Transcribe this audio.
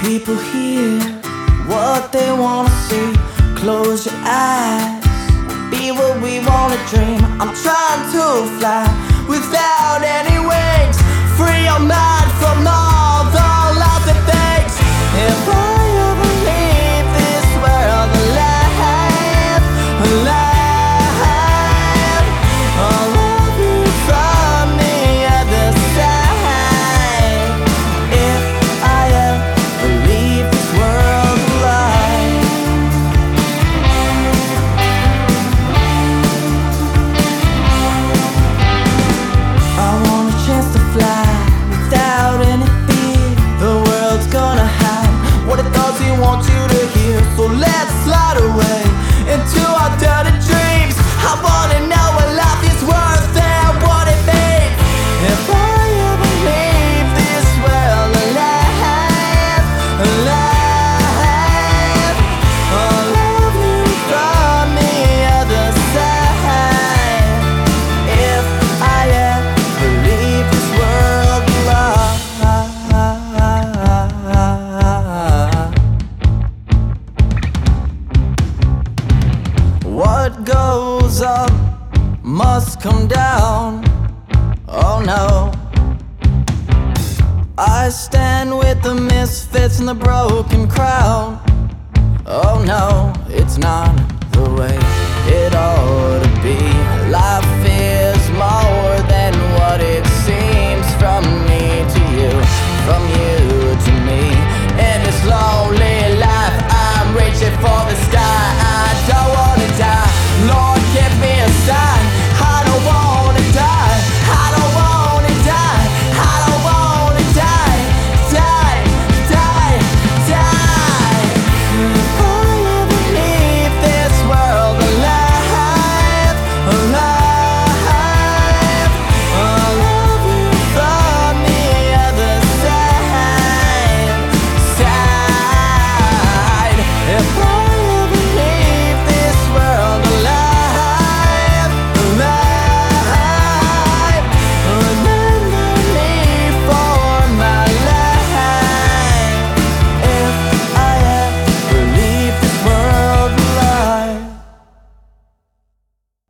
People hear what they wanna see. Close your eyes, be what we wanna dream. I'm trying to fly without any wings. Free your mind from all the lousy things. If I ever leave this world alive, alive, I'll love you from the other side. If I ever leave this world alive. I want a chance to fly without any fear. The world's gonna hide what it does he wants you to hear. So let's slide away into our dirty dreams. I wanna know what life is worth and what it means. If I ever leave this world alive, alive, I'll love you from the other side. If I ever leave this world alive. What goes up must come down. Oh no, I stand with the misfits and the broken crowd. Oh no, it's not the way it ought to be.